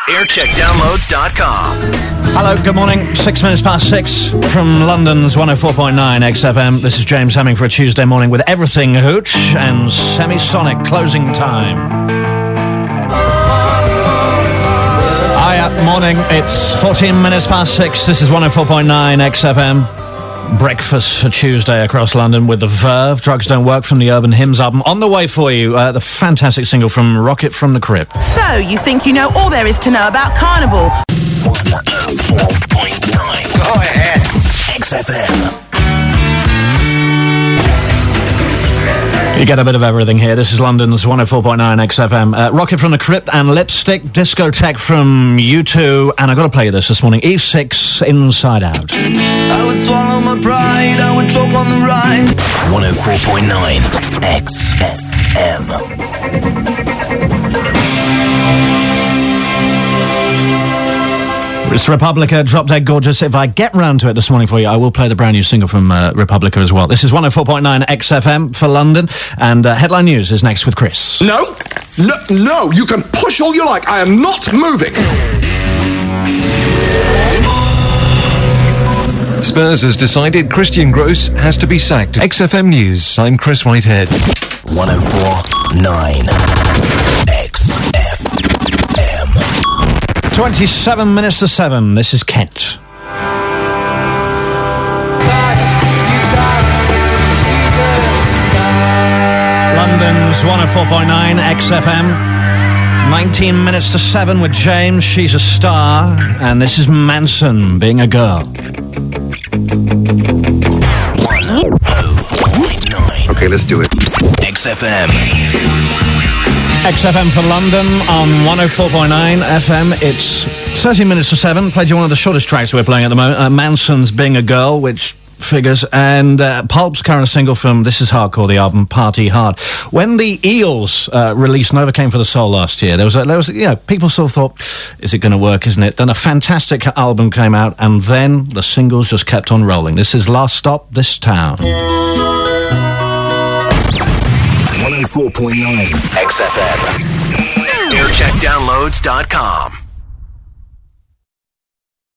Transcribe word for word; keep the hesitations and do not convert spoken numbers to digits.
aircheck downloads dot com. Hello, good morning. Six minutes past six from London's one oh four point nine X F M. This is James Hemming for a Tuesday morning with Everything Hooch and Semisonic closing time. Hiya, morning. It's fourteen minutes past six. This is one oh four point nine X F M. Breakfast for Tuesday across London with The Verve. Drugs Don't Work from the Urban Hymns album. On the way for you, uh, the fantastic single from Rocket from the Crypt. So, you think you know all there is to know about Carnival? one oh four point nine. Go ahead. X F M. You get a bit of everything here. This is London's one oh four point nine X F M. Uh, Rocket from the Crypt and Lipstick, Discotheque from U two. And I've got to play you this this morning. E six, Inside Out. I would swallow my pride, I would choke on the rise. one oh four point nine X F M. It's Republica, Drop Dead Gorgeous. If I get round to it this morning for you, I will play the brand new single from uh, Republica as well. This is one oh four point nine X F M for London, and uh, Headline News is next with Chris. No, no, no, you can push all you like. I am not moving. Spurs has decided Christian Gross has to be sacked. X F M News, I'm Chris Whitehead. one oh four point nine X F M. twenty-seven minutes to seven. This is Kent. London's one oh four point nine X F M. nineteen minutes to seven with James. She's a star. And this is Manson, Being a Girl. one oh four point nine Okay, let's do it. X F M. X F M for London on one oh four point nine F M. It's thirteen minutes to seven. Played you one of the shortest tracks we're playing at the moment. Uh, Manson's Being a Girl, which figures, and uh, Pulp's current single from This Is Hardcore, the album Party Hard. When the Eels uh, released Nova Came for the Soul last year, there was, a, there was, you know, people still thought, is it going to work, isn't it? Then a fantastic album came out, and then the singles just kept on rolling. This is Last Stop, This Town. one oh four point nine X F M. aircheck downloads dot com.